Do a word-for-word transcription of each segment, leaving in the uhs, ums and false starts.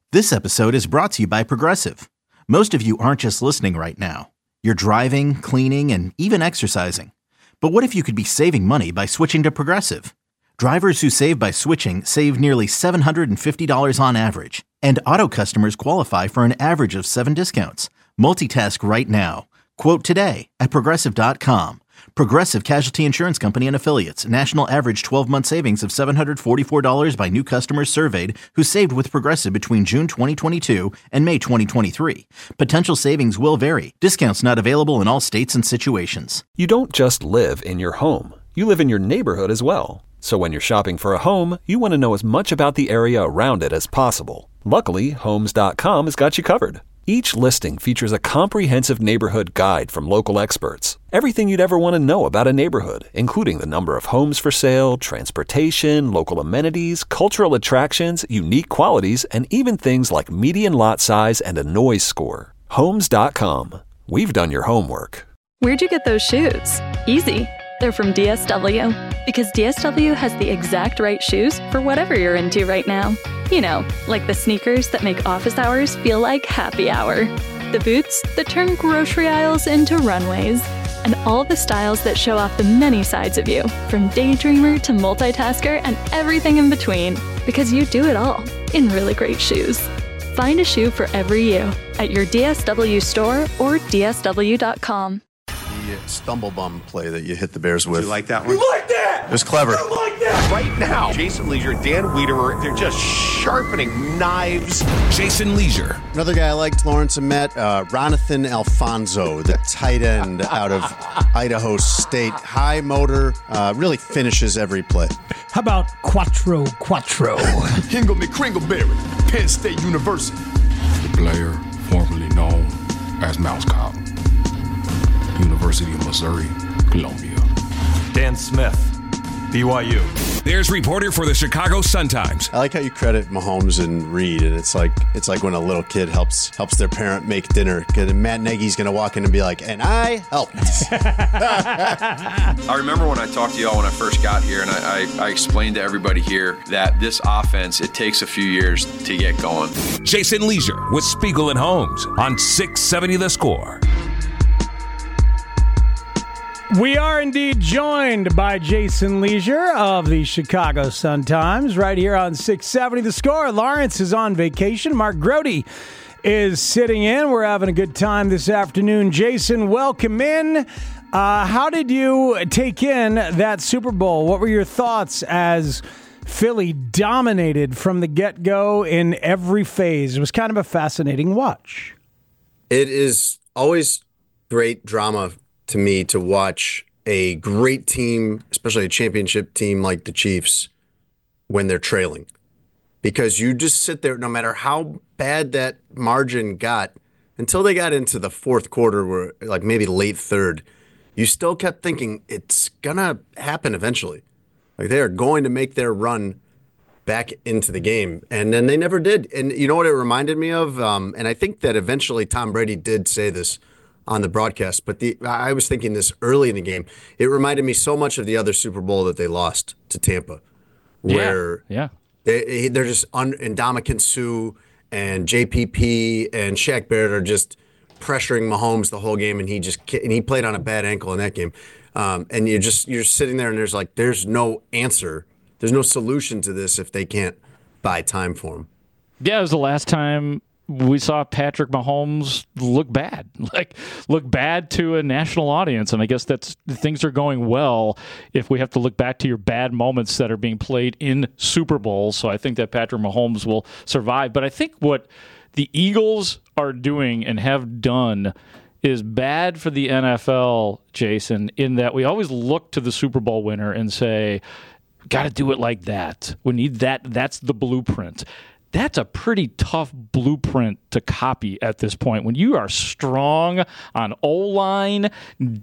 This episode is brought to you by Progressive. Most of you aren't just listening right now. You're driving, cleaning, and even exercising. But what if you could be saving money by switching to Progressive? Drivers who save by switching save nearly seven hundred fifty dollars on average. And auto customers qualify for an average of seven discounts. Multitask right now. Quote today at Progressive dot com. Progressive Casualty Insurance Company and Affiliates. National average twelve-month savings of seven hundred forty-four dollars by new customers surveyed who saved with Progressive between June twenty twenty-two and May twenty twenty-three. Potential savings will vary. Discounts not available in all states and situations. You don't just live in your home. You live in your neighborhood as well. So when you're shopping for a home, you want to know as much about the area around it as possible. Luckily, Homes dot com has got you covered. Each listing features a comprehensive neighborhood guide from local experts. Everything you'd ever want to know about a neighborhood, including the number of homes for sale, transportation, local amenities, cultural attractions, unique qualities, and even things like median lot size and a noise score. Homes dot com. We've done your homework. Where'd you get those shoes? Easy. They're from D S W. Because D S W has the exact right shoes for whatever you're into right now. You know, like the sneakers that make office hours feel like happy hour. The boots that turn grocery aisles into runways. And all the styles that show off the many sides of you, from daydreamer to multitasker and everything in between. Because you do it all in really great shoes. Find a shoe for every you at your D S W store or D S W dot com. The stumble bum play that you hit the Bears with. You like that one? You like that? It was clever. You like that? Right now, Jason Leisure, Dan Wiederer, they're just sharpening knives. Jason Leisure. Another guy I liked, Lawrence and Met, uh, Ronathan Alfonso, the tight end out of Idaho State. High motor, uh, really finishes every play. How about Quattro Quattro? Hingle McCringleberry, Penn State University. The player formerly known as Mouse Cop. University of Missouri, Columbia. Dan Smith, B Y U. There's reporter for the Chicago Sun-Times. I like how you credit Mahomes and Reed, and it's like it's like when a little kid helps helps their parent make dinner. Because Matt Nagy's going to walk in and be like, "And I helped." I remember when I talked to y'all when I first got here, and I, I, I explained to everybody here that this offense, it takes a few years to get going. Jason Leisure with Spiegel and Holmes on six seventy The Score. We are indeed joined by Jason Leisure of the Chicago Sun-Times right here on six seventy The Score. Lawrence is on vacation. Mark Grody is sitting in. We're having a good time this afternoon. Jason, welcome in. Uh, how did you take in that Super Bowl? What were your thoughts as Philly dominated from the get-go in every phase? It was kind of a fascinating watch. It is always great drama to me to watch a great team, especially a championship team like the Chiefs, when they're trailing. Because you just sit there, no matter how bad that margin got, until they got into the fourth quarter, where like maybe late third, you still kept thinking it's going to happen eventually. Like they are going to make their run back into the game. And then they never did. And you know what it reminded me of? Um, and I think that eventually Tom Brady did say this on the broadcast, but the I was thinking this early in the game. It reminded me so much of the other Super Bowl that they lost to Tampa, where yeah, yeah. They, they're just un, and Ndamukong Suh and J P P and Shaq Barrett are just pressuring Mahomes the whole game, and he just and he played on a bad ankle in that game. Um, and you're just you're sitting there, and there's like there's no answer, there's no solution to this if they can't buy time for him. Yeah, it was the last time we saw Patrick Mahomes look bad, like look bad to a national audience. And I guess that's things are going well if we have to look back to your bad moments that are being played in Super Bowls. So I think that Patrick Mahomes will survive. But I think what the Eagles are doing and have done is bad for the N F L, Jason, in that we always look to the Super Bowl winner and say, got to do it like that. We need that. That's the blueprint. That's a pretty tough blueprint to copy at this point. When you are strong on O-line,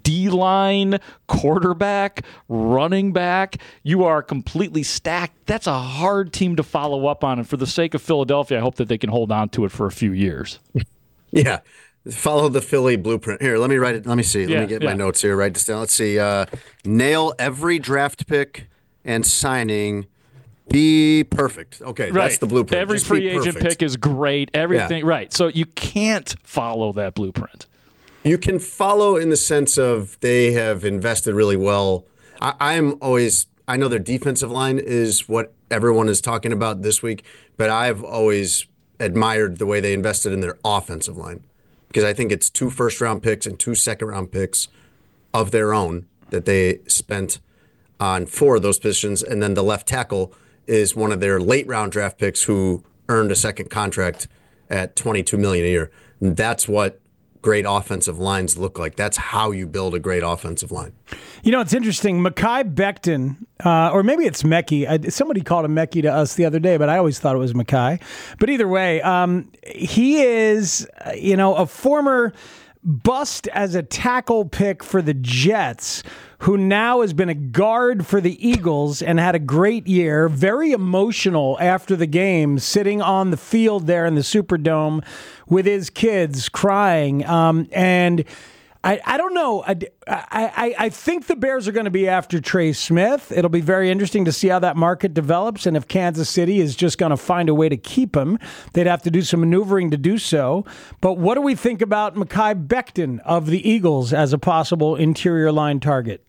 D-line, quarterback, running back, you are completely stacked. That's a hard team to follow up on. And for the sake of Philadelphia, I hope that they can hold on to it for a few years. Yeah. Follow the Philly blueprint. Here, let me write it. Let me see. Let yeah, me get yeah. my notes here. Write this down. Let's see. Uh, nail every draft pick and signing Be perfect. Okay, right. that's the blueprint. Every Just free agent pick is great. Everything, yeah. right. So you can't follow that blueprint. You can follow in the sense of they have invested really well. I, I'm always, I know their defensive line is what everyone is talking about this week, but I've always admired the way they invested in their offensive line because I think it's two first-round picks and two second-round picks of their own that they spent on four of those positions, and then the left tackle is one of their late-round draft picks who earned a second contract at twenty-two million dollars a year. And that's what great offensive lines look like. That's how you build a great offensive line. You know, it's interesting. Mekhi Becton, uh, or maybe it's Mekhi. I, somebody called him Mekhi to us the other day, but I always thought it was Mekhi. But either way, um, he is, uh, you know, a former bust as a tackle pick for the Jets, who now has been a guard for the Eagles and had a great year. Very emotional after the game, sitting on the field there in the Superdome with his kids crying. Um, and I, I don't know. I, I, I think the Bears are going to be after Trey Smith. It'll be very interesting to see how that market develops and if Kansas City is just going to find a way to keep him. They'd have to do some maneuvering to do so. But what do we think about Mekhi Becton of the Eagles as a possible interior line target?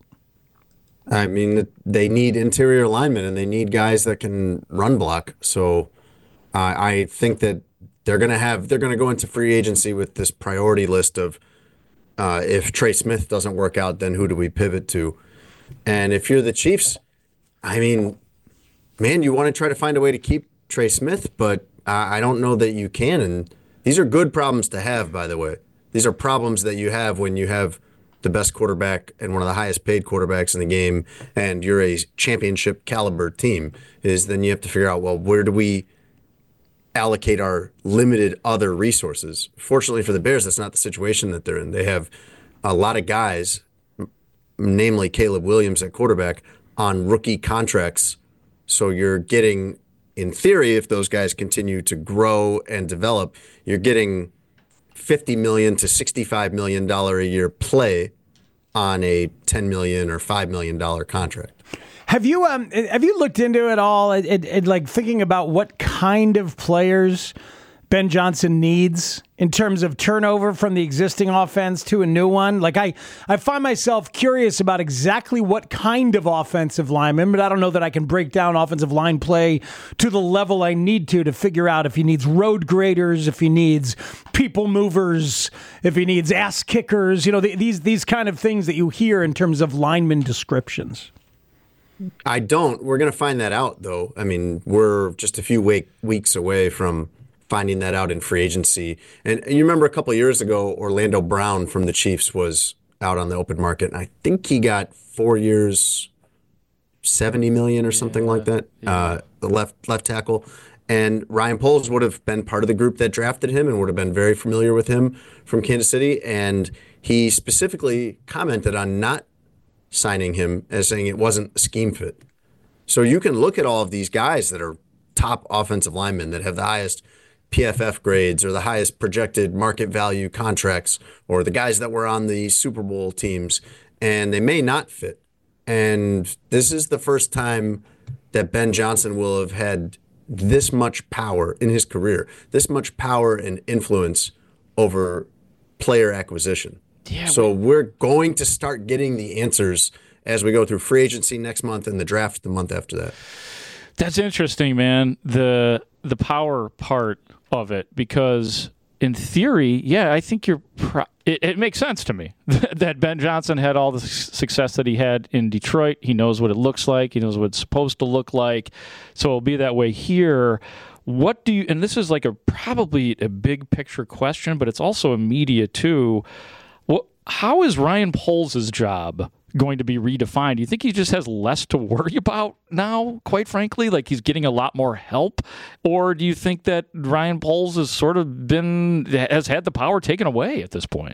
I mean, they need interior linemen and they need guys that can run block. So uh, I think that they're going to have, they're going to go into free agency with this priority list of uh, if Trey Smith doesn't work out, then who do we pivot to? And if you're the Chiefs, I mean, man, you want to try to find a way to keep Trey Smith, but uh, I don't know that you can. And these are good problems to have, by the way. These are problems that you have when you have the best quarterback and one of the highest paid quarterbacks in the game, and you're a championship caliber team, is then you have to figure out, well, where do we allocate our limited other resources? Fortunately for the Bears, that's not the situation that they're in. They have a lot of guys, namely Caleb Williams at quarterback, on rookie contracts. So you're getting, in theory, if those guys continue to grow and develop, you're getting fifty million dollars to sixty-five million dollars a year play on a ten million dollars or five million dollars contract. Have you um have you looked into it all? It, it, it, like thinking about what kind of players Ben Johnson needs in terms of turnover from the existing offense to a new one? Like I, I find myself curious about exactly what kind of offensive lineman, but I don't know that I can break down offensive line play to the level I need to to figure out if he needs road graders, if he needs people movers, if he needs ass kickers, you know, the, these these kind of things that you hear in terms of lineman descriptions. I don't. We're going to find that out, though. I mean, we're just a few week, weeks away from finding that out in free agency. And you remember a couple of years ago, Orlando Brown from the Chiefs was out on the open market, and I think he got four years, seventy million dollars or something yeah, like that, yeah. uh, the left left tackle. And Ryan Poles would have been part of the group that drafted him and would have been very familiar with him from Kansas City. And he specifically commented on not signing him as saying it wasn't a scheme fit. So you can look at all of these guys that are top offensive linemen that have the highest P F F grades or the highest projected market value contracts, or the guys that were on the Super Bowl teams, and they may not fit. And this is the first time that Ben Johnson will have had this much power in his career, this much power and influence over player acquisition. Yeah, so we- we're going to start getting the answers as we go through free agency next month and the draft the month after that. That's interesting, man. The the power part of it, because in theory, yeah, I think you're. Pro- it, it makes sense to me that Ben Johnson had all the success that he had in Detroit. He knows what it looks like. He knows what it's supposed to look like. So it'll be that way here. What do you? And this is like a probably a big picture question, but it's also a media too. Well, how is Ryan Poles' job going to be redefined? Do you think he just has less to worry about now, quite frankly? Like he's getting a lot more help? Or do you think that Ryan Poles has sort of been, has had the power taken away at this point?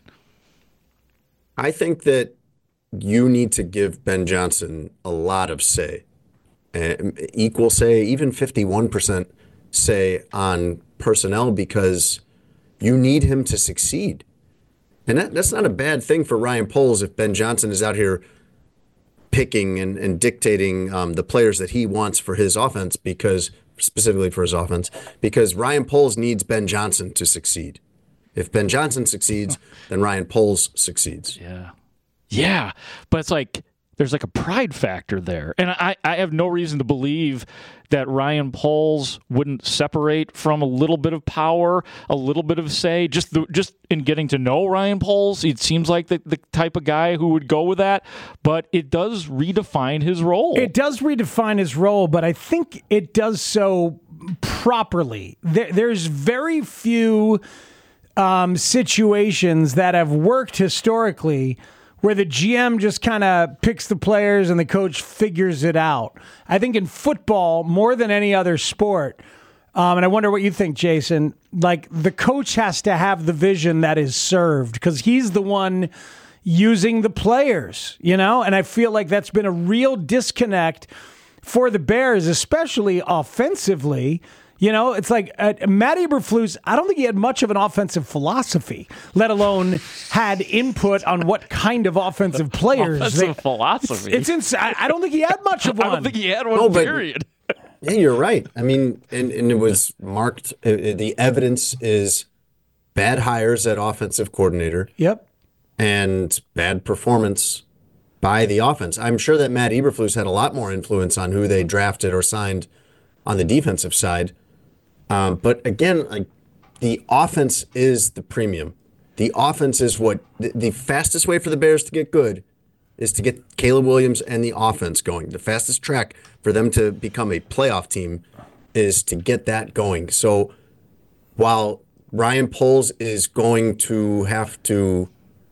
I think that you need to give Ben Johnson a lot of say, uh, equal say, even fifty-one percent say on personnel, because you need him to succeed. And that, that's not a bad thing for Ryan Poles if Ben Johnson is out here picking and, and dictating um, the players that he wants for his offense, because specifically for his offense, because Ryan Poles needs Ben Johnson to succeed. If Ben Johnson succeeds, then Ryan Poles succeeds. Yeah. Yeah. But it's like, there's like a pride factor there. And I, I have no reason to believe that Ryan Poles wouldn't separate from a little bit of power, a little bit of say. Just the, just in getting to know Ryan Poles, it seems like the, the type of guy who would go with that. But it does redefine his role. It does redefine his role, but I think it does so properly. There, there's very few um, situations that have worked historically where the G M just kind of picks the players and the coach figures it out. I think in football, more than any other sport, um, and I wonder what you think, Jason, like the coach has to have the vision that is served because he's the one using the players, you know? And I feel like that's been a real disconnect for the Bears, especially offensively. You know, it's like uh, Matt Eberflus, I don't think he had much of an offensive philosophy, let alone had input on what kind of offensive players. Offensive they, philosophy? It's, it's ins- I, I don't think he had much of one. I don't think he had one, No, but- period. Yeah, you're right. I mean, and, and it was marked. Uh, the evidence is bad hires at offensive coordinator. Yep. And bad performance by the offense. I'm sure that Matt Eberflus had a lot more influence on who they drafted or signed on the defensive side. Um, but again, like, the offense is the premium. The offense is what the, the fastest way for the Bears to get good is to get Caleb Williams and the offense going. The fastest track for them to become a playoff team is to get that going. So while Ryan Poles is going to have to,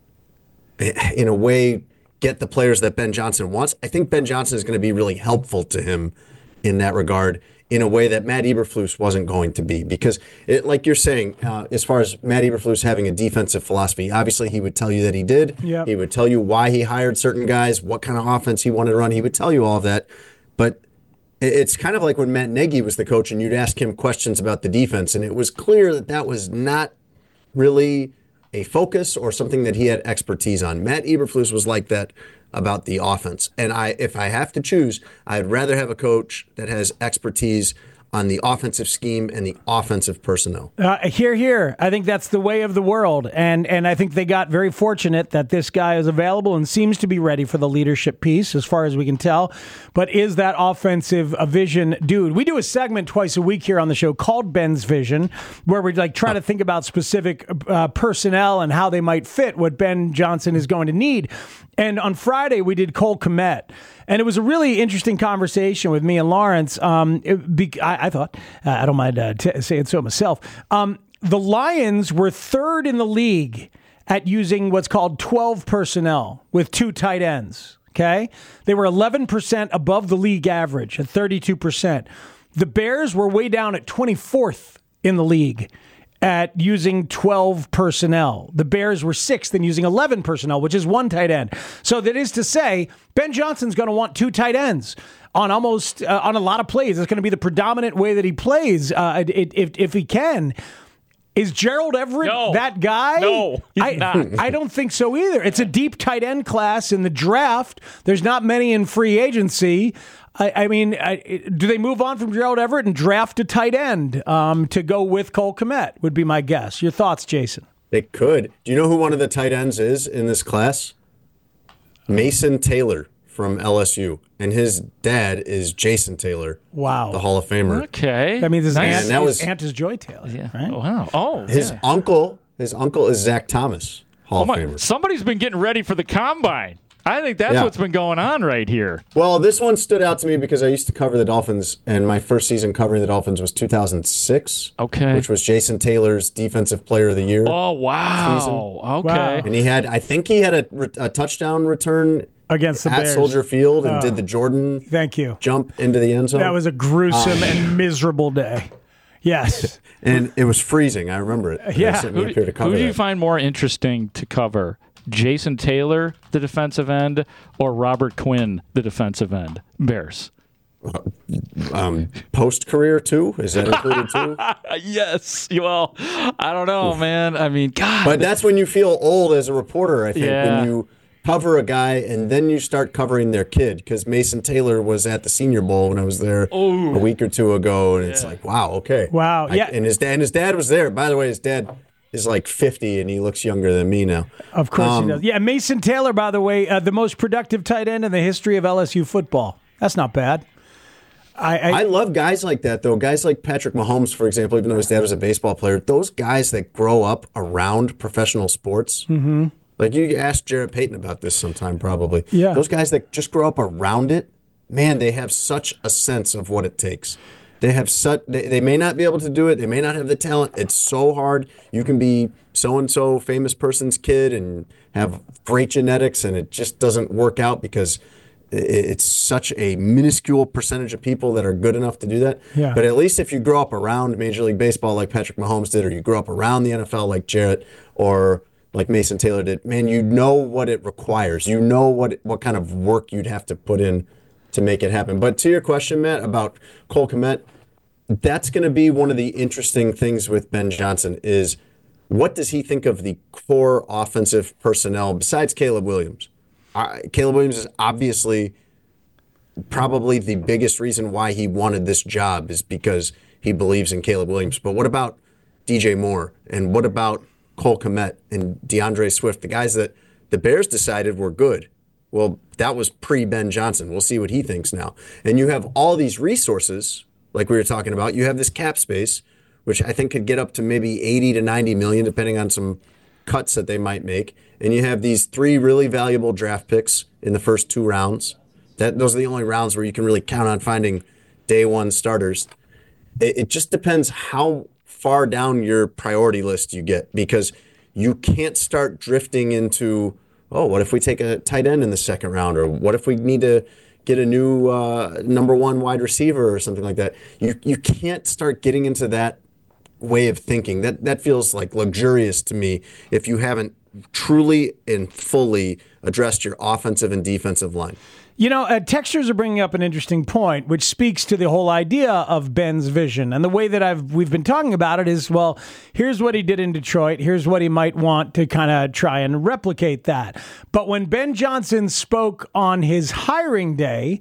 in a way, get the players that Ben Johnson wants, I think Ben Johnson is going to be really helpful to him in that regard, in a way that Matt Eberflus wasn't going to be. Because, it, like you're saying, uh, as far as Matt Eberflus having a defensive philosophy, obviously he would tell you that he did. Yep. He would tell you why he hired certain guys, what kind of offense he wanted to run. He would tell you all of that. But it's kind of like when Matt Nagy was the coach and you'd ask him questions about the defense, and it was clear that that was not really a focus or something that he had expertise on. Matt Eberflus was like that about the offense. And I, if I have to choose, I'd rather have a coach that has expertise on the offensive scheme and the offensive personnel. Uh, here, here. I think that's the way of the world. And and I think they got very fortunate that this guy is available and seems to be ready for the leadership piece, as far as we can tell. But is that offensive a vision dude? We do a segment twice a week here on the show called Ben's Vision, where we like try to think about specific uh, personnel and how they might fit what Ben Johnson is going to need. And on Friday, we did Cole Kmet. And it was a really interesting conversation with me and Lawrence. Um, it, be, I, I thought, uh, I don't mind uh, t- saying so myself. Um, the Lions were third in the league at using what's called twelve personnel with two tight ends. Okay, they were eleven percent above the league average at thirty-two percent. The Bears were way down at twenty-fourth in the league at using twelve personnel. The Bears were sixth in using eleven personnel, which is one tight end. So that is to say, Ben Johnson's going to want two tight ends on almost uh, on a lot of plays. It's going to be the predominant way that he plays uh, if if he can. Is Gerald Everett no. that guy? No, he's I, not. I don't think so either. It's a deep tight end class in the draft. There's not many in free agency. I, I mean, I, do they move on from Gerald Everett and draft a tight end um, to go with Cole Kmet, would be my guess. Your thoughts, Jason? They could. Do you know who one of the tight ends is in this class? Mason Taylor from L S U. And his dad is Jason Taylor. Wow. The Hall of Famer. Okay. That means his nice. aunt, And that his was- aunt is Joy Taylor. Yeah. Right? Wow. Oh, His yeah. uncle, his uncle is Zach Thomas, Hall Oh of my, Famer. somebody's been getting ready for the combine. I think that's Yeah. what's been going on right here. Well, this one stood out to me because I used to cover the Dolphins, and my first season covering the Dolphins was two thousand six. Okay. Which was Jason Taylor's Defensive Player of the Year. Oh, wow. season. Okay. Wow. And he had, I think he had a, a touchdown return Against the at Bears. Soldier Field and Oh. did the Jordan Thank you. jump into the end zone. That was a gruesome Um, and miserable day. Yes. and it was freezing. I remember it. They Yeah. sent me Who, up here to cover who do you that. find more interesting to cover? Jason Taylor, the defensive end, or Robert Quinn, the defensive end? Bears. Um, post career too? Is that included too? Yes. Well, I don't know, man. I mean, God. But that's when you feel old as a reporter. I think Yeah. when you cover a guy and then you start covering their kid, because Mason Taylor was at the Senior Bowl when I was there Ooh. a week or two ago, and yeah. it's like, wow, okay. Wow, I, yeah. and his dad, and his dad was there. By the way, his dad is like fifty, and he looks younger than me now. Of course um, he does. Yeah, Mason Taylor, by the way, uh, the most productive tight end in the history of L S U football. That's not bad. I, I, I love guys like that, though. Guys like Patrick Mahomes, for example, even though his dad was a baseball player, those guys that grow up around professional sports. Mm-hmm. Like you asked Jarrett Payton about this sometime, probably. Yeah. Those guys that just grow up around it, man, they have such a sense of what it takes. They have such. They, they may not be able to do it. They may not have the talent. It's so hard. You can be so and so famous person's kid and have great genetics, and it just doesn't work out because it, it's such a minuscule percentage of people that are good enough to do that. Yeah. But at least if you grow up around Major League Baseball like Patrick Mahomes did, or you grow up around the N F L like Jarrett, or like Mason Taylor did, man, you know what it requires. You know what what kind of work you'd have to put in to make it happen. But to your question, Matt, about Cole Kmet, that's going to be one of the interesting things with Ben Johnson is what does he think of the core offensive personnel besides Caleb Williams? Uh, Caleb Williams is obviously probably the biggest reason why he wanted this job is because he believes in Caleb Williams. But what about D J Moore? And what about Cole Kmet and DeAndre Swift, the guys that the Bears decided were good? Well, that was pre-Ben Johnson. We'll see what he thinks now. And you have all these resources, like we were talking about. You have this cap space, which I think could get up to maybe eighty to ninety million, depending on some cuts that they might make. And you have these three really valuable draft picks in the first two rounds. That those are the only rounds where you can really count on finding day one starters. It, it just depends how far down your priority list you get, because you can't start drifting into, oh, what if we take a tight end in the second round? Or what if we need to get a new uh, number one wide receiver or something like that? You you can't start getting into that way of thinking. That that feels like luxurious to me if you haven't truly and fully addressed your offensive and defensive line. You know, uh, textures are bringing up an interesting point, which speaks to the whole idea of Ben's vision. And the way that I've we've been talking about it is, well, here's what he did in Detroit. Here's what he might want to kind of try and replicate that. But when Ben Johnson spoke on his hiring day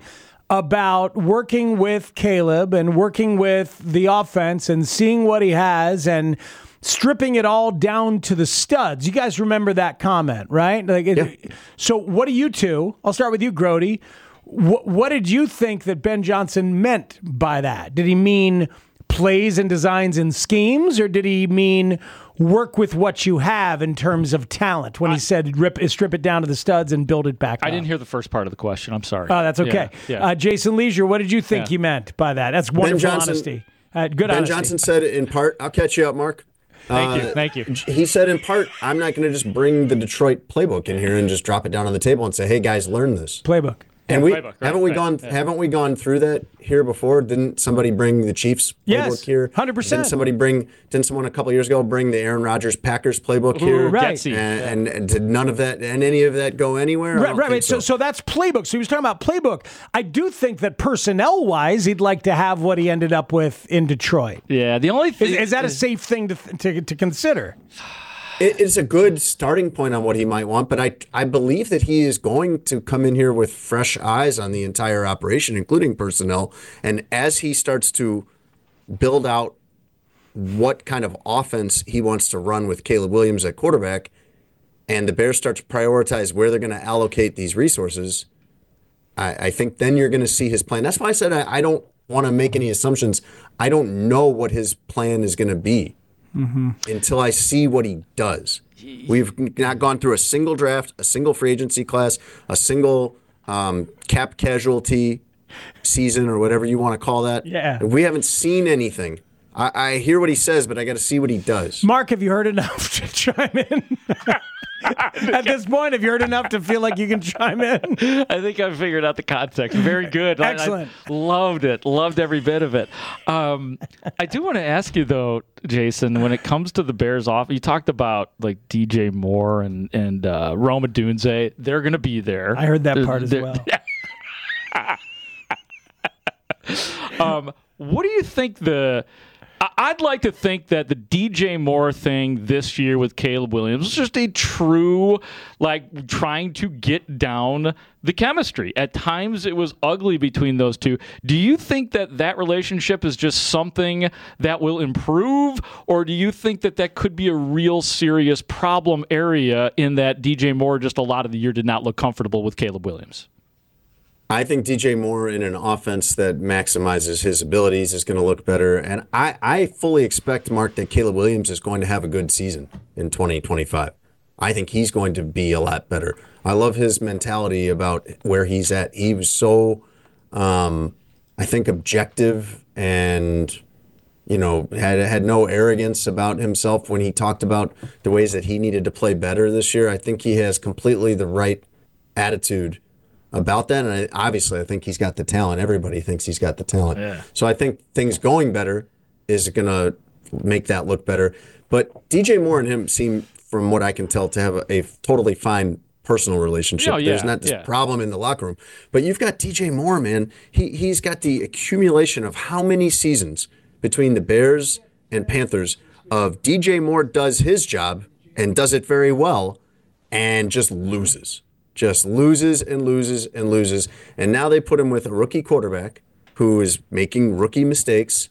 about working with Caleb and working with the offense and seeing what he has and stripping it all down to the studs. You guys remember that comment, right? Like, it, yeah. So what do you two, I'll start with you, Grody. What, what did you think that Ben Johnson meant by that? Did he mean plays and designs and schemes, or did he mean work with what you have in terms of talent when I, he said rip, strip it down to the studs and build it back I up? didn't hear the first part of the question. I'm sorry. Oh, that's okay. Yeah, yeah. Uh, Jason Leisure, what did you think yeah. he meant by that? That's wonderful Ben Johnson, honesty. Uh, good Ben honesty. Johnson said in part, I'll catch you up, Mark. Thank uh, you. Thank you. He said in part, I'm not going to just bring the Detroit playbook in here and just drop it down on the table and say, "Hey guys, learn this playbook." And yeah, we playbook, right, haven't we right, gone yeah. haven't we gone through that here before? Didn't somebody bring the Chiefs playbook yes, here? one hundred percent. Didn't somebody bring? Didn't someone a couple of years ago bring the Aaron Rodgers Packers playbook Ooh, here? right. And, and, and did none of that and any of that go anywhere? Right, right, right. So. so, so that's playbook. So he was talking about playbook. I do think that personnel wise, he'd like to have what he ended up with in Detroit. Yeah, the only thing is, is that a safe thing to to, to consider? It is a good starting point on what he might want, but I I believe that he is going to come in here with fresh eyes on the entire operation, including personnel. And as he starts to build out what kind of offense he wants to run with Caleb Williams at quarterback, and the Bears start to prioritize where they're going to allocate these resources, I, I think then you're going to see his plan. That's why I said I, I don't want to make any assumptions. I don't know what his plan is going to be. Mm-hmm. Until I see what he does. We've not gone through a single draft, a single free agency class, a single um, cap casualty season, or whatever you want to call that. Yeah. We haven't seen anything. I, I hear what he says, but I got to see what he does. Mark, have you heard enough to chime in? At this point, have you heard enough to feel like you can chime in? I think I figured out the context. Very good. Excellent. I, I loved it. Loved every bit of it. Um, I do want to ask you, though, Jason, when it comes to the Bears off, you talked about like D J Moore and, and uh, Rome Odunze. They're going to be there. I heard that They're, part as well. um, what do you think the... I'd like to think that the D J Moore thing this year with Caleb Williams was just a true, like, trying to get down the chemistry. At times it was ugly between those two. Do you think that that relationship is just something that will improve, or do you think that that could be a real serious problem area in that D J Moore just a lot of the year did not look comfortable with Caleb Williams? I think D J Moore in an offense that maximizes his abilities is going to look better. And I, I fully expect, Mark, that Caleb Williams is going to have a good season in twenty twenty-five. I think he's going to be a lot better. I love his mentality about where he's at. He was so, um, I think, objective and, you know, had had no arrogance about himself when he talked about the ways that he needed to play better this year. I think he has completely the right attitude about that, and I, obviously I think he's got the talent. Everybody thinks he's got the talent. Yeah. So I think things going better is going to make that look better. But D J Moore and him seem, from what I can tell, to have a, a totally fine personal relationship. Oh, yeah, There's not this yeah. problem in the locker room. But you've got D J Moore, man. He, he's got the accumulation of how many seasons between the Bears and Panthers of D J Moore does his job and does it very well and just loses. Just loses and loses and loses. And now they put him with a rookie quarterback who is making rookie mistakes.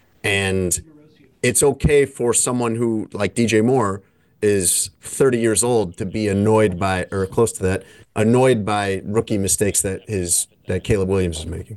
And it's okay for someone who, like D J Moore, is thirty years old to be annoyed by, or close to that, annoyed by rookie mistakes that his that Caleb Williams is making.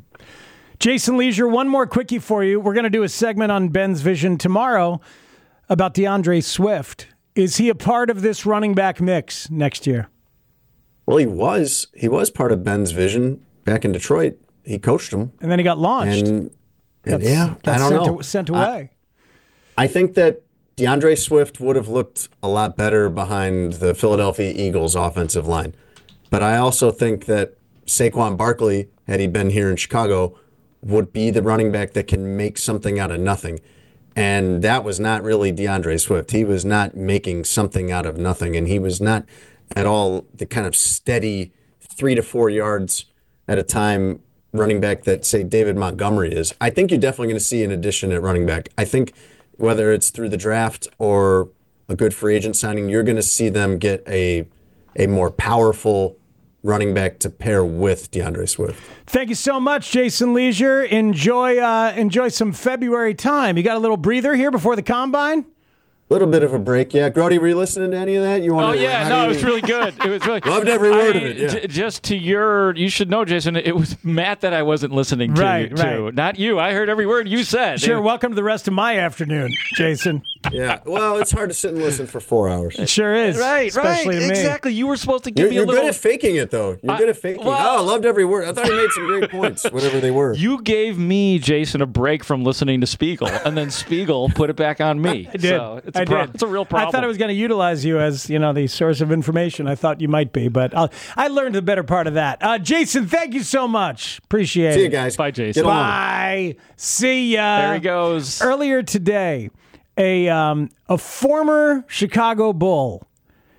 Jason Leisure, one more quickie for you. We're going to do a segment on Ben's Vision tomorrow about DeAndre Swift. Is he a part of this running back mix next year? Well, he was. He was part of Ben's Vision back in Detroit. He coached him. And then he got launched. And, and got, yeah, got I don't sent know. To, sent away. I, I think that DeAndre Swift would have looked a lot better behind the Philadelphia Eagles offensive line. But I also think that Saquon Barkley, had he been here in Chicago, would be the running back that can make something out of nothing. And that was not really DeAndre Swift. He was not making something out of nothing. And he was not at all the kind of steady three to four yards at a time running back that, say, David Montgomery is. I think you're definitely going to see an addition at running back. I think whether it's through the draft or a good free agent signing, you're going to see them get a a more powerful running back to pair with DeAndre Swift. Thank you so much, Jason Leisure. Enjoy, uh, enjoy some February time. You got a little breather here before the Combine? Little bit of a break, yeah. Grody, were you listening to any of that? You want? Oh yeah, no, it was really good. It was really loved every word I, of it. Yeah. J- just to your, you should know, Jason. It was Matt that I wasn't listening to, right, to. right. Not you. I heard every word you said. Sure. It, welcome to the rest of my afternoon, Jason. Yeah. Well, it's hard to sit and listen for four hours. It sure is. Right. Especially right. to me. Exactly. You were supposed to give you're, me a you're little. You're good at faking it, though. You're I, good at faking. Well, oh, I loved every word. I thought you made some great points, whatever they were. You gave me, Jason, a break from listening to Spiegel, and then Spiegel put it back on me. I did. So it's a I pro- did. It's a real problem. I thought I was going to utilize you as, you know, the source of information. I thought you might be, but I'll, I learned the better part of that. Uh, Jason, thank you so much. Appreciate it. See you guys. Bye, Jason. Bye. See ya. There he goes. Earlier today, a um, a former Chicago Bull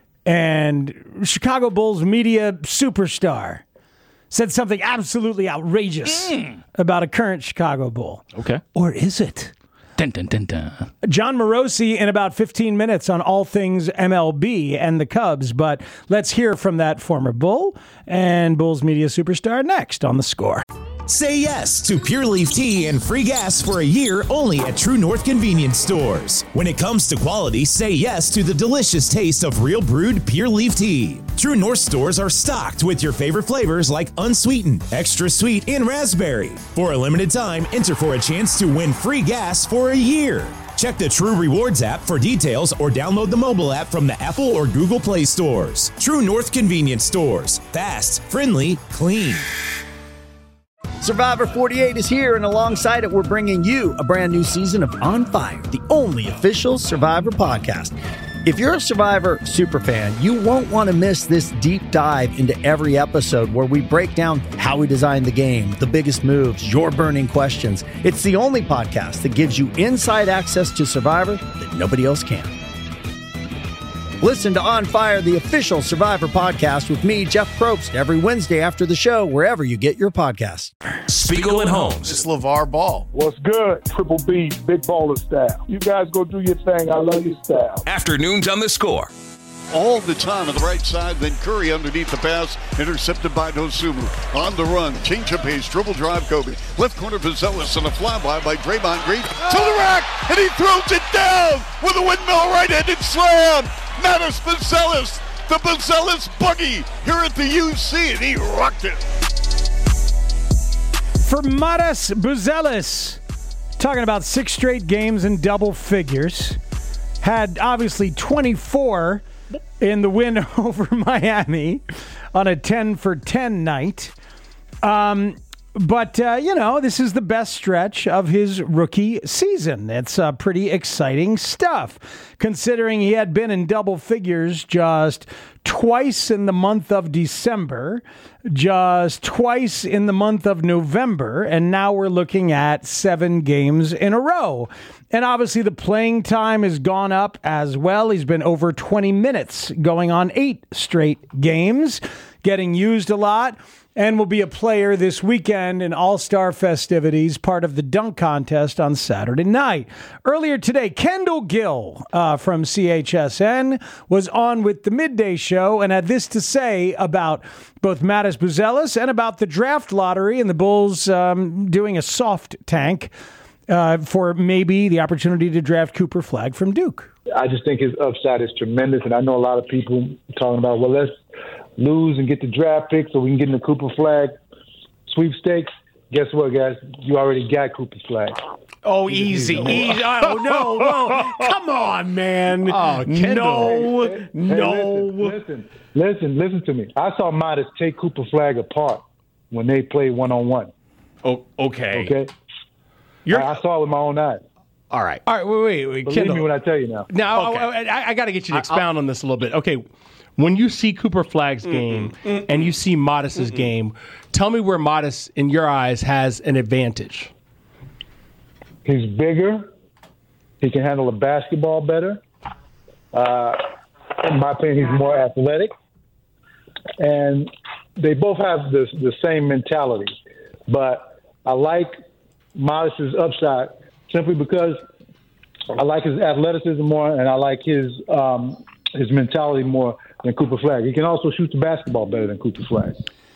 and Chicago Bulls media superstar said something absolutely outrageous mm. about a current Chicago Bull. Okay. Or is it? Dun, dun, dun, dun. John Morosi in about fifteen minutes on all things M L B and the Cubs. But let's hear from that former Bull and Bulls media superstar next on The Score. Say yes to Pure Leaf Tea and free gas for a year only at True North Convenience Stores. When it comes to quality, say yes to the delicious taste of real brewed Pure Leaf Tea. True North stores are stocked with your favorite flavors like unsweetened, extra sweet, and raspberry. For a limited time, enter for a chance to win free gas for a year. Check the True Rewards app for details or download the mobile app from the Apple or Google Play stores. True North Convenience Stores. Fast, friendly, clean. Survivor forty-eight is here, and alongside it, we're bringing you a brand new season of On Fire, the only official Survivor podcast. If you're a Survivor superfan, you won't want to miss this deep dive into every episode where we break down how we designed the game, the biggest moves, your burning questions. It's the only podcast that gives you inside access to Survivor that nobody else can. Listen to On Fire, the official Survivor podcast with me, Jeff Probst, every Wednesday after the show, wherever you get your podcasts. Spiegel and Holmes. It's LeVar Ball. What's good? Triple B, big baller style. You guys go do your thing. I love your style. Afternoons on the Score. All the time on the right side, then Curry underneath the pass, intercepted by Dosunmu. On the run, change of pace, dribble drive Kobe. Left corner Vazelis and a flyby by Draymond Green to the rack, and he throws it down with a windmill right-handed slam. Matas Vazelis, the Vazelis buggy here at the U C, and he rocked it. For Matas Buzelis, talking about six straight games in double figures, had obviously twenty-four in the win over Miami on a ten for ten night. Um, but, uh, you know, this is the best stretch of his rookie season. It's uh, pretty exciting stuff, considering he had been in double figures just twice in the month of December, just twice in the month of November, and now we're looking at seven games in a row. And obviously the playing time has gone up as well. He's been over twenty minutes, going on eight straight games, getting used a lot, and will be a player this weekend in All-Star festivities, part of the dunk contest on Saturday night. Earlier today, Kendall Gill uh, from C H S N was on with the Midday Show and had this to say about both Matas Buzelis and about the draft lottery and the Bulls um, doing a soft tank uh, for maybe the opportunity to draft Cooper Flagg from Duke. I just think his upside is tremendous, and I know a lot of people talking about, well, let's lose and get the draft pick so we can get in the Cooper Flagg sweepstakes. Guess what, guys? You already got Cooper Flagg. Oh, easy. easy. Oh, no, no. Come on, man. Oh, no, hey, hey, no. Hey, listen, listen, listen, listen to me. I saw Matas take Cooper Flagg apart when they played one-on-one. Oh, okay. Okay? You're... I, I saw it with my own eyes. All right. All right, wait, wait, wait. Believe Kendall. me when I tell you now. Now, okay. I, I, I got to get you to expound I'll, on this a little bit. Okay, when you see Cooper Flagg's mm-mm, game mm-mm, and you see Matas's mm-mm. game, tell me where Matas, in your eyes, has an advantage. He's bigger. He can handle the basketball better. Uh, in my opinion, he's more athletic. And they both have the, the same mentality. But I like Matas's upside simply because I like his athleticism more, and I like his um, his mentality more than Cooper Flagg. He can also shoot the basketball better than Cooper Flagg.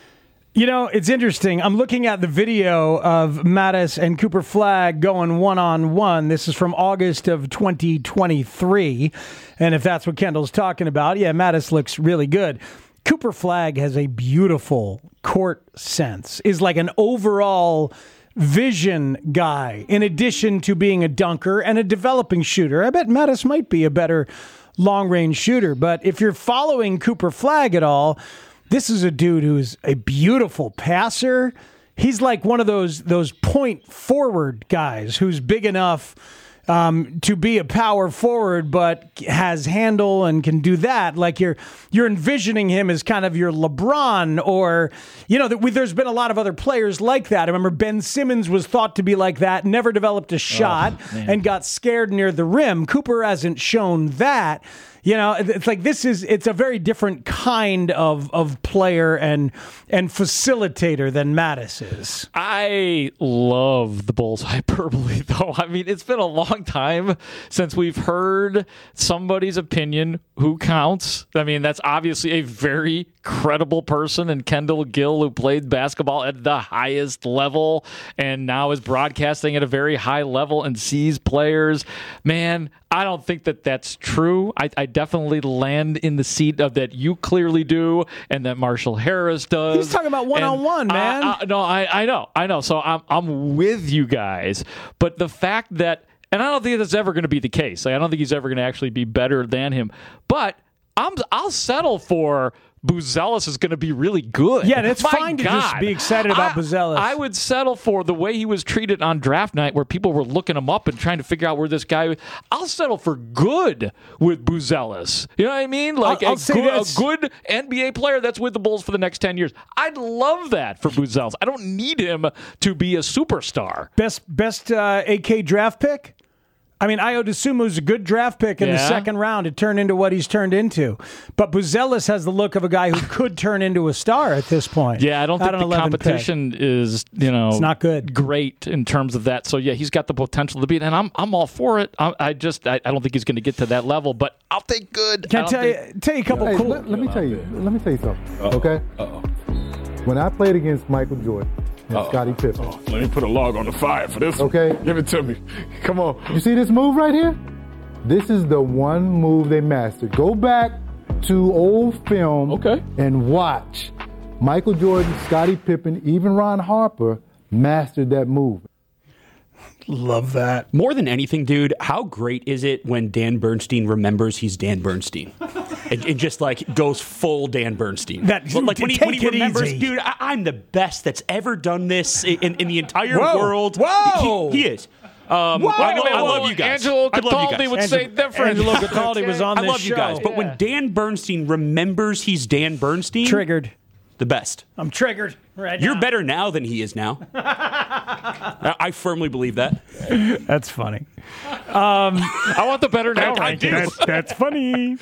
You know, it's interesting. I'm looking at the video of Matas and Cooper Flagg going one-on-one. This is from August of twenty twenty-three. And if that's what Kendall's talking about, yeah, Matas looks really good. Cooper Flagg has a beautiful court sense, is like an overall vision guy, in addition to being a dunker and a developing shooter. I bet Matas might be a better long-range shooter. But if you're following Cooper Flagg at all, this is a dude who's a beautiful passer. He's like one of those those point forward guys who's big enough um, to be a power forward, but has handle and can do that. Like you're you're envisioning him as kind of your LeBron, or you know, there's been a lot of other players like that. I remember Ben Simmons was thought to be like that, never developed a shot, oh, and got scared near the rim. Cooper hasn't shown that. You know, it's like this is it's a very different kind of of player and and facilitator than Matas is. I love the Bulls hyperbole, though. I mean, it's been a long time since we've heard somebody's opinion who counts. I mean, that's obviously a very credible person, and Kendall Gill, who played basketball at the highest level and now is broadcasting at a very high level and sees players. Man, I don't think that that's true. I, I definitely land in the seat of that you clearly do and that Marshall Harris does. He's talking about one-on-one, and, man. Uh, uh, no, I, I know. I know. So I'm, I'm with you guys. But the fact that, and I don't think that's ever going to be the case. Like, I don't think he's ever going to actually be better than him. But I'm, I'll settle for Buzelis is going to be really good. Yeah, and it's My fine to God. just be excited about I, Buzelis. I would settle for the way he was treated on draft night, where people were looking him up and trying to figure out where this guy was. I'll settle for good with Buzelis. You know what I mean? Like I'll, I'll a, say good, this. a good N B A player that's with the Bulls for the next ten years. I'd love that for Buzelis. I don't need him to be a superstar. Best best uh, A K draft pick? I mean, Ayo Dosunmu's a good draft pick in Yeah. the second round to turn into what he's turned into. But Buzelis has the look of a guy who could turn into a star at this point. Yeah, I don't think At an the eleven pick. competition is, you know, It's not good. great in terms of that. So yeah, he's got the potential to beat, and I'm I'm all for it. I, I just I, I don't think he's going to get to that level, but I'll take good. Can I don't tell think- you, tell you a couple Hey, cool. let, let me tell you. Let me tell you something. Okay. Uh-oh. When I played against Michael Jordan and Uh-oh. Scottie Pippen. Oh, let me put a log on the fire for this. Okay. Give it to me. Come on. You see this move right here? This is the one move they mastered. Go back to old film Okay. and watch. Michael Jordan, Scottie Pippen, even Ron Harper mastered that move. Love that. More than anything, dude, how great is it when Dan Bernstein remembers he's Dan Bernstein? and, and just like goes full Dan Bernstein. That- like when he, take when he it remembers, easy. dude, I, I'm the best that's ever done this in, in the entire Whoa. world. Whoa. He, he is. Um, Whoa. I, lo- Wait, I wait, love wait. you guys. Angelo I love you Cataldi guys. would say Angelo- different. Angelo Cataldi was on I this love you guys. show. But when Dan Bernstein remembers he's Dan Bernstein, Triggered. the best. I'm triggered right You're now. better now than he is now. I I firmly believe that. That's funny. Um, I want the better now I do. rankings. that's, that's funny.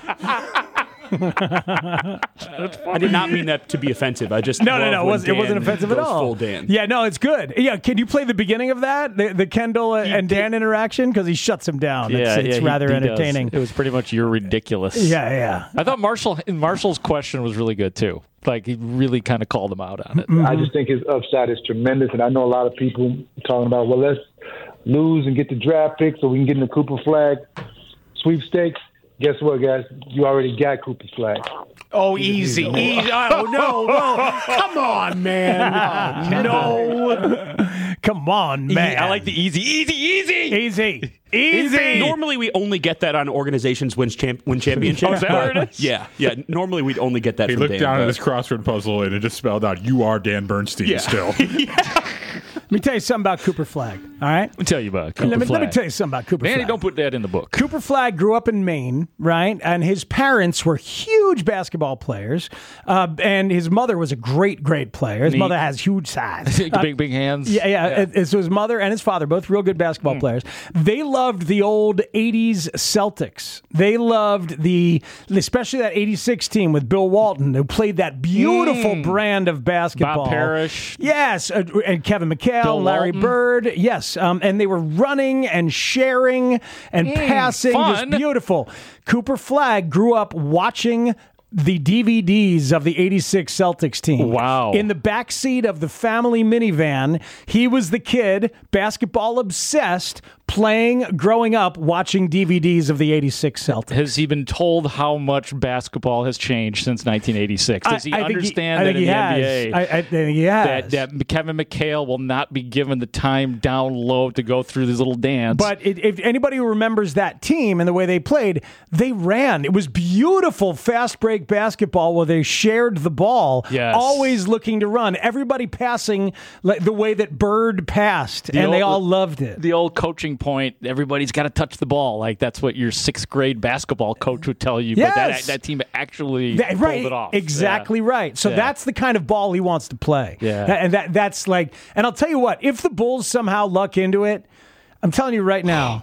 I did not mean that to be offensive. I just No, no, love no. It when wasn't, it wasn't Dan offensive at goes all. Full Dan. Yeah, no, it's good. Yeah, can you play the beginning of that? The, the Kendall and Dan interaction? Because he shuts him down. Yeah, it's it's yeah, he- rather he does. entertaining. It was pretty much you're ridiculous. Yeah, yeah. I thought Marshall Marshall's question was really good too. Like he really kind of called him out on it. I just think his upside is tremendous, and I know a lot of people talking about, well, let's lose and get the draft pick so we can get in the Cooper Flag sweepstakes. Guess what, guys? You already got Cooper Flag. Oh, easy. easy. Oh, no, no. Come on, man. no. Come on, man. I like the easy, easy, easy. Easy. Easy. Normally, we only get that on organizations win, champ- win championships. Oh, is that where it is? Yeah, yeah. Normally, we'd only get that He from looked Dan. down but- at his crossword puzzle and it just spelled out, "You are Dan Bernstein." Yeah. Still. Let me tell you something about Cooper Flag, all right? Let me tell you about Cooper let, me, Flag. let me tell you something about Cooper Danny, Flag. don't put that in the book. Cooper Flag grew up in Maine, right? And his parents were huge basketball players. Uh, and his mother was a great, great player. His Neat. mother has huge size. big, Uh, big hands. Yeah, yeah. It- it- so his mother and his father, both real good basketball players. They loved the old eighties Celtics. They loved the, especially that eighty-six team with Bill Walton, who played that beautiful brand of basketball. Bob Parrish. Yes, uh, and Kevin McHale, Bill Larry Walton. Bird. Yes, um, and they were running and sharing and passing. fun. Just beautiful. Cooper Flag grew up watching the D V Ds of the eighty-six Celtics team. Wow. In the backseat of the family minivan, he was the kid, basketball obsessed, playing, growing up, watching D V Ds of the eighty-six Celtics. Has he been told how much basketball has changed since nineteen eighty-six? Does he I- I think he- understand I that think in he the has. N B A I- I think he has. that, that Kevin McHale will not be given the time down low to go through this little dance? But it, if anybody who remembers that team and the way they played, they ran. It was beautiful fast break basketball where they shared the ball, Yes. always looking to run. Everybody passing like the way that Bird passed, The and they old- all loved it. the old coaching point, everybody's got to touch the ball. Like that's what your sixth grade basketball coach would tell you. But that, Yes. that team actually That- pulled right, it off. exactly Yeah. right. So Yeah. that's the kind of ball he wants to play. Yeah. That- and that that's like, and I'll tell you what, if the Bulls somehow luck into it, I'm telling you right now,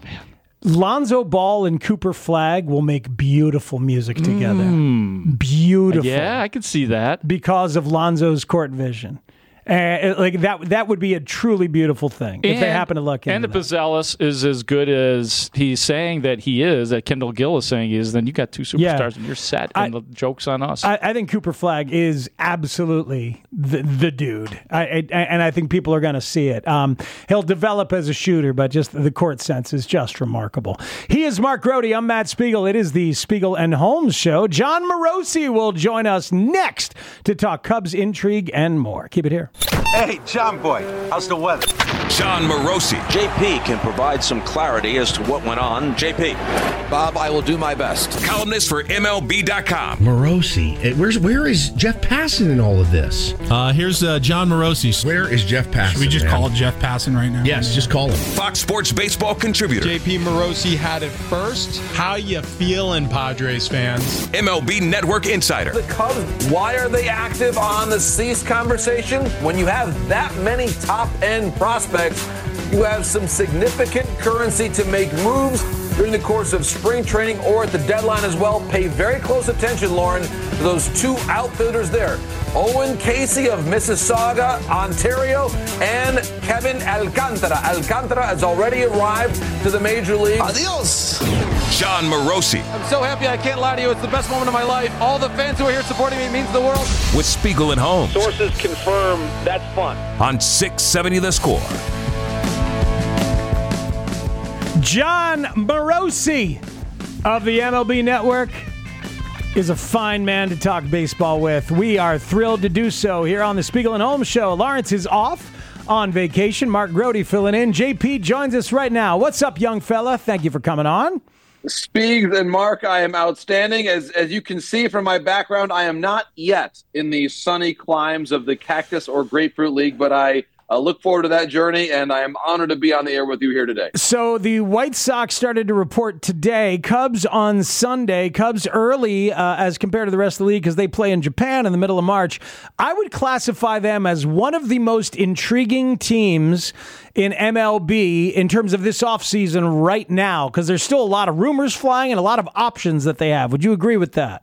Lonzo Ball and Cooper Flag will make beautiful music together. Beautiful. Yeah, I could see that. Because of Lonzo's court vision. Uh, like that that would be a truly beautiful thing if they And- happen to luck into And that. if Buzelis is as good as he's saying that he is, that Kendall Gill is saying he is, then you got two superstars Yeah. and you're set, and the joke's on us. I, I think Cooper Flag is absolutely the, the dude, I, I, and I think people are going to see it. Um, he'll develop as a shooter, but just the court sense is just remarkable. He is Mark Grody. I'm Matt Spiegel. It is the Spiegel and Holmes Show. John Morosi will join us next to talk Cubs intrigue and more. Keep it here. Hey, John Boy, how's the weather? John Morosi. J P can provide some clarity as to what went on. J P. Bob, I will do my best. Columnist for M L B dot com. Morosi. Eh, Where's where is Jeff Passan in all of this? Uh, here's uh, John Morosi. Where is Jeff Passan? Should we just man? call Jeff Passan right now? Yes, just call him. Fox Sports baseball contributor. J P Morosi had it first. How you feeling, Padres fans? M L B Network insider. The Cubs, why are they active on the cease conversation? When you have that many top-end prospects, you have some significant currency to make moves during the course of spring training or at the deadline as well. Pay very close attention, Lauren, to those two outfielders there. Owen Casey of Mississauga, Ontario, and Kevin Alcantara. Alcantara has already arrived to the major league. Adios. John Morosi. I'm so happy, I can't lie to you. It's the best moment of my life. All the fans who are here supporting me means the world. With Spiegel and Holmes. Sources confirm that's fun. On six seventy The Score. John Morosi of the M L B Network is a fine man to talk baseball with. We are thrilled to do so here on the Spiegel and Holmes Show. Lawrence is off on vacation. Mark Grody filling in. J P joins us right now. What's up, young fella? Thank you for coming on. Spieg and Mark, I am outstanding. As as you can see from my background, I am not yet in the sunny climes of the Cactus or Grapefruit League, but I uh, look forward to that journey, and I am honored to be on the air with you here today. So the White Sox started to report today. Cubs on Sunday. Cubs early uh, as compared to the rest of the league because they play in Japan in the middle of March. I would classify them as one of the most intriguing teams in M L B in terms of this offseason right now because there's still a lot of rumors flying and a lot of options that they have. Would you agree with that?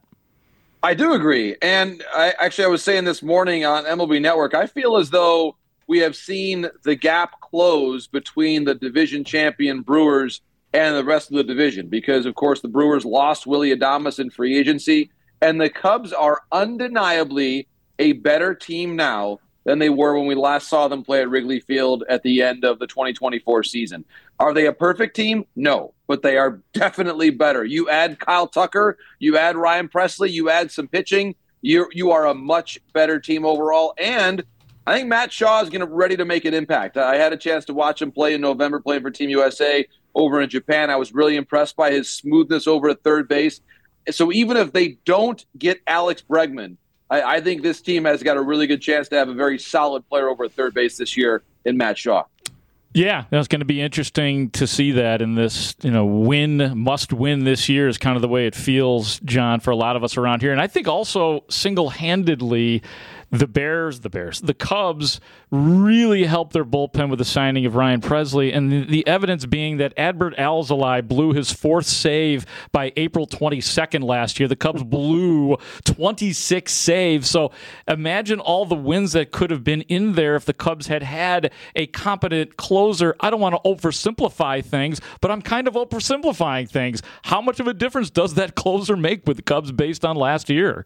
I do agree. And I actually, I was saying this morning on M L B Network, I feel as though we have seen the gap close between the division champion Brewers and the rest of the division because, of course, the Brewers lost Willy Adames in free agency, and the Cubs are undeniably a better team now than they were when we last saw them play at Wrigley Field at the end of the twenty twenty-four season. Are they a perfect team? No, but they are definitely better. You add Kyle Tucker, you add Ryan Presley, you add some pitching, you you are a much better team overall, and I think Matt Shaw is going to ready to make an impact. I had a chance to watch him play in November, playing for Team U S A over in Japan. I was really impressed by his smoothness over at third base. So even if they don't get Alex Bregman, I, I think this team has got a really good chance to have a very solid player over at third base this year in Matt Shaw. Yeah, that's going to be interesting to see that in this, you know, win, must win this year is kind of the way it feels, John, for a lot of us around here. And I think also single-handedly, the Bears, the Bears, the Cubs really helped their bullpen with the signing of Ryan Presley, and the, the evidence being that Adbert Alzolay blew his fourth save by April twenty-second last year. The Cubs blew twenty-six saves. So imagine all the wins that could have been in there if the Cubs had had a competent closer. I don't want to oversimplify things, but I'm kind of oversimplifying things. How much of a difference does that closer make with the Cubs based on last year?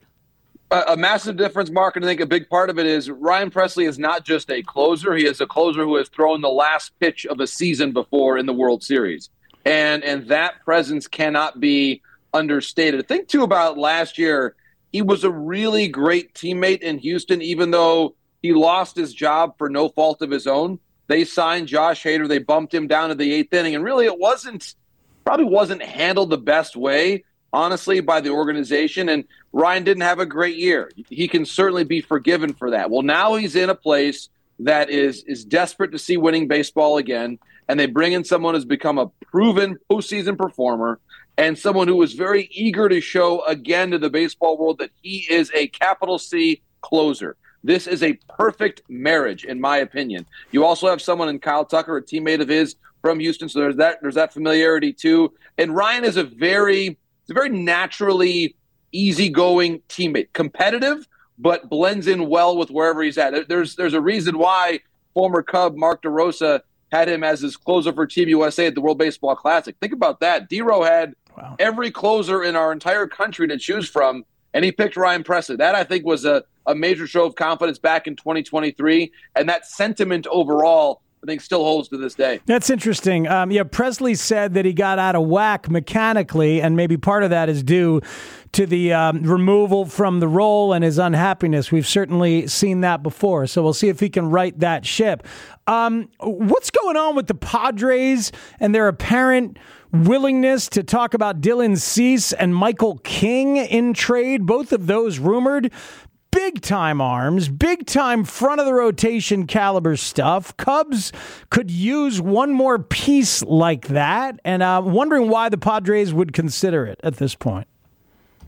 A massive difference, Mark, and I think a big part of it is Ryan Presley is not just a closer. He is a closer who has thrown the last pitch of a season before in the World Series. And and that presence cannot be understated. Think, too, about last year. He was a really great teammate in Houston, even though he lost his job for no fault of his own. They signed Josh Hader. They bumped him down to the eighth inning. And really, it wasn't probably wasn't handled the best way, honestly, by the organization. And Ryan didn't have a great year. He can certainly be forgiven for that. Well, now he's in a place that is is desperate to see winning baseball again, and they bring in someone who's become a proven postseason performer and someone who was very eager to show again to the baseball world that he is a capital C closer. This is a perfect marriage, in my opinion. You also have someone in Kyle Tucker, a teammate of his from Houston, so there's that there's that familiarity too. And Ryan is a very a very naturally easygoing teammate, competitive, but blends in well with wherever he's at. There's there's a reason why former Cub Mark DeRosa had him as his closer for Team U S A at the World Baseball Classic. Think about that. D-Ro had wow. every closer in our entire country to choose from, and he picked Ryan Presley. That, I think, was a, a major show of confidence back in twenty twenty-three, and that sentiment overall I think still holds to this day. That's interesting. Um, yeah, Presley said that he got out of whack mechanically, and maybe part of that is due to the um, removal from the role and his unhappiness. We've certainly seen that before, so we'll see if he can right that ship. Um, what's going on with the Padres and their apparent willingness to talk about Dylan Cease and Michael King in trade? Both of those rumored. Big-time arms, big-time front-of-the-rotation caliber stuff. Cubs could use one more piece like that, and I'm uh, wondering why the Padres would consider it at this point.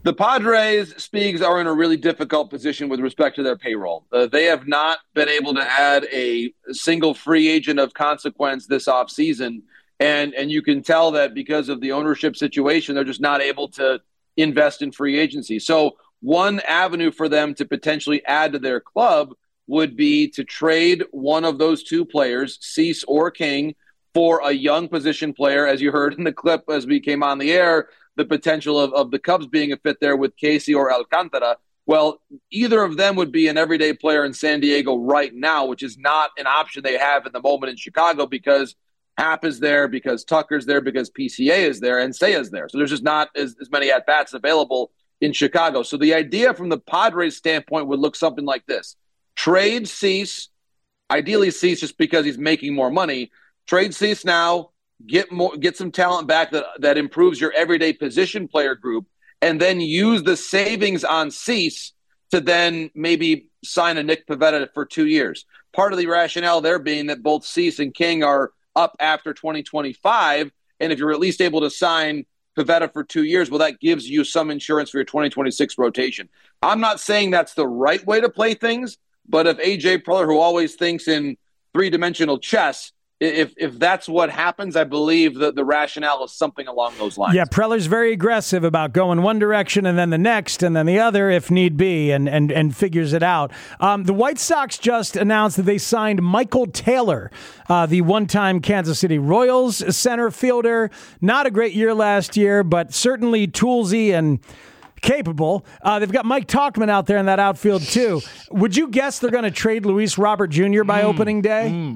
The Padres, Speaks, are in a really difficult position with respect to their payroll. Uh, they have not been able to add a single free agent of consequence this offseason. And, and you can tell that because of the ownership situation, they're just not able to invest in free agency. So one avenue for them to potentially add to their club would be to trade one of those two players, Cease or King, for a young position player. As you heard in the clip as we came on the air, the potential of, of the Cubs being a fit there with Casey or Alcantara. Well, either of them would be an everyday player in San Diego right now, which is not an option they have at the moment in Chicago because Happ is there, because Tucker's there, because P C A is there, and Seiya's there. So there's just not as, as many at-bats available in Chicago. So the idea from the Padres standpoint would look something like this. Trade Cease, ideally Cease just because he's making more money. Trade Cease now, get more, get some talent back that, that improves your everyday position player group, and then use the savings on Cease to then maybe sign a Nick Pivetta for two years. Part of the rationale there being that both Cease and King are up after twenty twenty-five, and if you're at least able to sign Pivetta for two years, well, that gives you some insurance for your twenty twenty-six rotation. I'm not saying that's the right way to play things, but if A J Preller, who always thinks in three-dimensional chess, if if that's what happens, I believe that the rationale is something along those lines. Yeah, Preller's very aggressive about going one direction and then the next and then the other if need be, and and, and figures it out. Um, the White Sox just announced that they signed Michael Taylor, uh, the one-time Kansas City Royals center fielder. Not a great year last year, but certainly toolsy and capable. Uh, they've got Mike Tauchman out there in that outfield, too. Would you guess they're going to trade Luis Robert Junior by mm. opening day? Mm.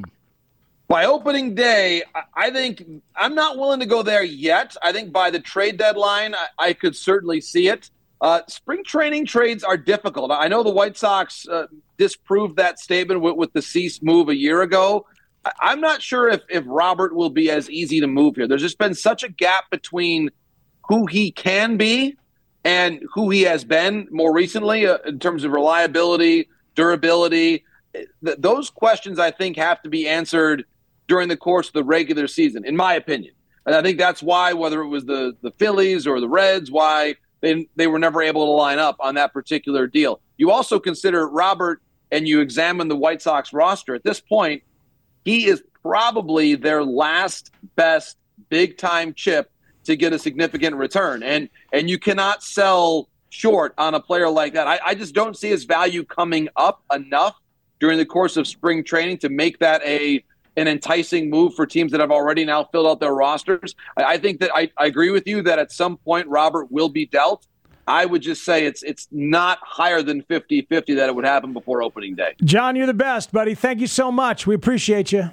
By opening day, I think I'm not willing to go there yet. I think by the trade deadline, I, I could certainly see it. Uh, spring training trades are difficult. I know the White Sox uh, disproved that statement with, with the Cease move a year ago. I, I'm not sure if, if Robert will be as easy to move here. There's just been such a gap between who he can be and who he has been more recently uh, in terms of reliability, durability. Th- those questions, I think, have to be answered during the course of the regular season, in my opinion. And I think that's why, whether it was the, the Phillies or the Reds, why they, they were never able to line up on that particular deal. You also consider Robert and you examine the White Sox roster. At this point, he is probably their last best big-time chip to get a significant return. And and you cannot sell short on a player like that. I, I just don't see his value coming up enough during the course of spring training to make that a an enticing move for teams that have already now filled out their rosters. I, I think that I, I agree with you that at some point Robert will be dealt. I would just say it's it's not higher than fifty-fifty that it would happen before opening day. John, you're the best, buddy. Thank you so much. We appreciate you.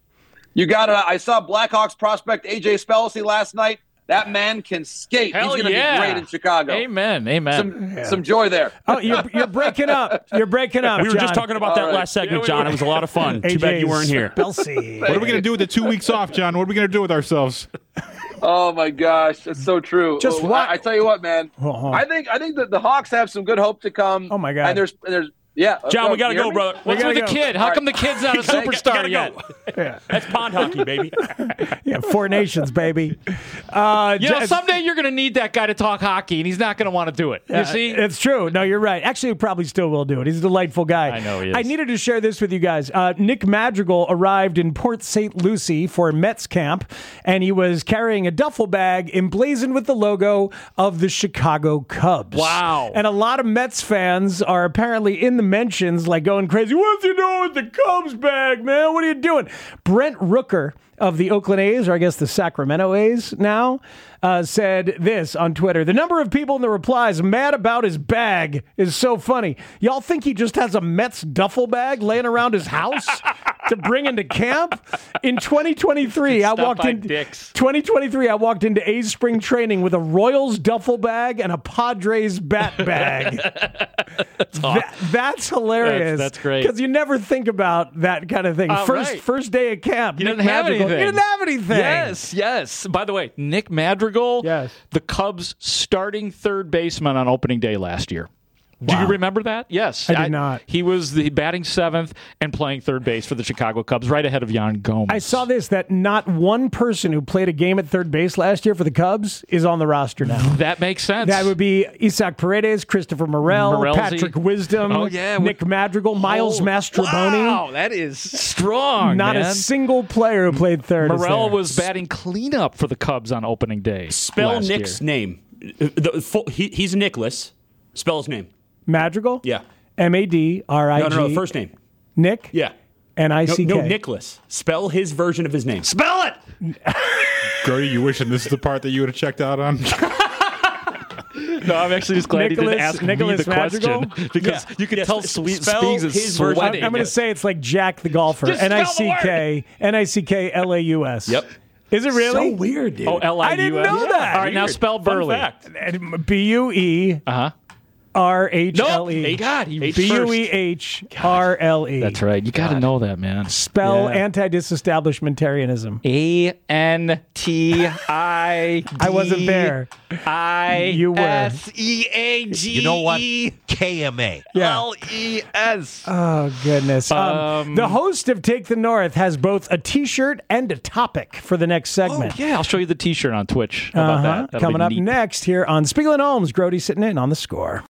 You got it. I saw Blackhawks prospect A J Spellacy last night. That man can skate. Hell He's going to yeah. be great in Chicago. Amen. Amen. Some, yeah. some joy there. Oh, you're, you're breaking up. You're breaking up, We were John. just talking about All that right. last segment, Yeah, we John. were. It was a lot of fun. Too A J's bad you weren't here. Spelsy. What are we going to do with the two weeks off, John? What are we going to do with ourselves? Oh my gosh, that's so true. Just Oh, what? I, I tell you what, man. Uh-huh. I think I think that the Hawks have some good hope to come. Oh my God. And there's there's yeah. John, Oh, we got to you hear go, me? brother. What's gotta with the go. kid? How All come the right. kid's not a Gotta superstar go. yet? Yeah. That's pond hockey, baby. Yeah, Four Nations, baby. Uh, You know, J- someday you're going to need that guy to talk hockey, and he's not going to want to do it. You Uh, see? It's true. No, you're right. Actually, he probably still will do it. He's a delightful guy. I know he is. I needed to share this with you guys. Uh, Nick Madrigal arrived in Port Saint Lucie for Mets camp, and he was carrying a duffel bag emblazoned with the logo of the Chicago Cubs. Wow. And a lot of Mets fans are apparently in the mentions, like going crazy. What's he doing with the Cubs bag, man? What are you doing? Brent Rooker of the Oakland A's, or I guess the Sacramento A's now, uh, said this on Twitter. The number of people in the replies mad about his bag is so funny. Y'all think he just has a Mets duffel bag laying around his house to bring into camp? In twenty twenty-three, I Stuff walked by in dicks. twenty twenty-three, I walked into A's spring training with a Royals duffel bag and a Padres bat bag. That- that's hilarious. That's- that's great. Because you never think about that kind of thing. Uh, first right. first day of camp, He Nick doesn't have Madrigal- anything. He didn't have anything. Yes, yes. By the way, Nick Madrigal, Yes. the Cubs' starting third baseman on opening day last year. Do Wow. you remember that? Yes. I did not. He was the batting seventh and playing third base for the Chicago Cubs, right ahead of Yan Gomes. I saw this, that not one person who played a game at third base last year for the Cubs is on the roster now. That makes sense. That would be Isaac Paredes, Christopher Morel, Morelzi. Patrick Wisdom, Oh, yeah. Nick Madrigal, Miles Oh, Mastroboni. Wow, that is strong, Not man. a single player who played third. is Morel there. was batting cleanup for the Cubs on opening day. Spell last Nick's year. name. The, full, he, he's Nicholas. Spell his name. Madrigal? Yeah. M A D R I G. No, no, no. First name. Nick? Yeah. N I C K. No, no, Nicholas. Spell his version of his name. Spell it! Grody, you wishing this is the part that you would have checked out on? No, I'm actually just glad he Nicholas- didn't ask Nicholas me the Madrigal? question because Yeah. you could Yes, tell s- Sweet spell Speaks is his version. sweating. I'm going to say it's like Jack the golfer. Just N I spell the C K N I C K L A U S. Yep. Is it really? So weird, dude. Oh, L I U S. I didn't know that. All right, now Weird. spell Fun Burley. fact. B U E Uh-huh. R H L E. Nope. God, he B U E H R L E. That's right. You got to know that, man. Spell Yeah. anti-disestablishmentarianism. A N T I D I wasn't there. I You were. S E A G You know what? E K M A. Yeah. L E S. Oh, goodness. Um, Um, the host of Take the North has both a T-shirt and a topic for the next segment. Oh, yeah, I'll show you the T-shirt on Twitch. How about Uh-huh. that? That'll be Coming up neat. next here on Spiegel and Holmes, Grody sitting in on the score.